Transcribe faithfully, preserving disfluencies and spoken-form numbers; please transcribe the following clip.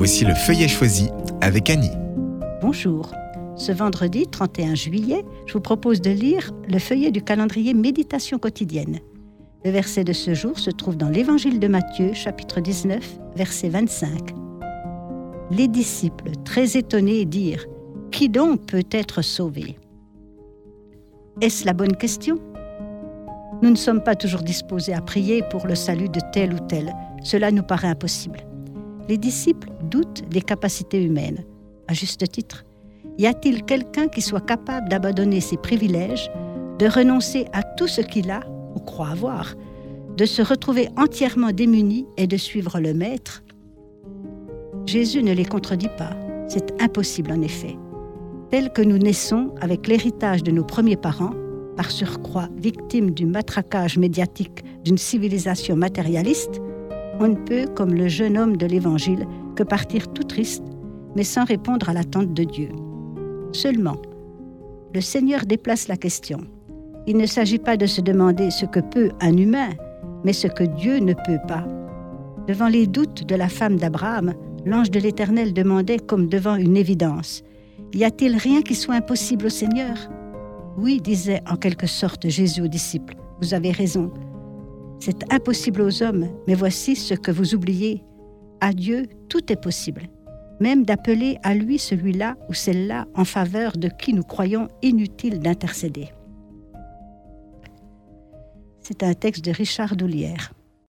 Voici le feuillet choisi avec Annie. Bonjour. Ce vendredi trente et un juillet, je vous propose de lire le feuillet du calendrier Méditation quotidienne. Le verset de ce jour se trouve dans l'Évangile de Matthieu, chapitre dix-neuf, verset vingt-cinq. Les disciples, très étonnés, dirent « Qui donc peut être sauvé ?» Est-ce la bonne question ? Nous ne sommes pas toujours disposés à prier pour le salut de tel ou tel. Cela nous paraît impossible. Les disciples doutent des capacités humaines. À juste titre, y a-t-il quelqu'un qui soit capable d'abandonner ses privilèges, de renoncer à tout ce qu'il a ou croit avoir, de se retrouver entièrement démuni et de suivre le Maître ? Jésus ne les contredit pas. C'est impossible en effet. Tel que nous naissons avec l'héritage de nos premiers parents, par surcroît victimes du matraquage médiatique d'une civilisation matérialiste, on ne peut, comme le jeune homme de l'Évangile, que partir tout triste, mais sans répondre à l'attente de Dieu. Seulement, le Seigneur déplace la question. Il ne s'agit pas de se demander ce que peut un humain, mais ce que Dieu ne peut pas. Devant les doutes de la femme d'Abraham, l'ange de l'Éternel demandait comme devant une évidence : « Y a-t-il rien qui soit impossible au Seigneur ?» Oui, disait en quelque sorte Jésus aux disciples, vous avez raison. C'est impossible aux hommes, mais voici ce que vous oubliez. À Dieu, tout est possible, même d'appeler à lui celui-là ou celle-là en faveur de qui nous croyons inutile d'intercéder. C'est un texte de Richard Doulière.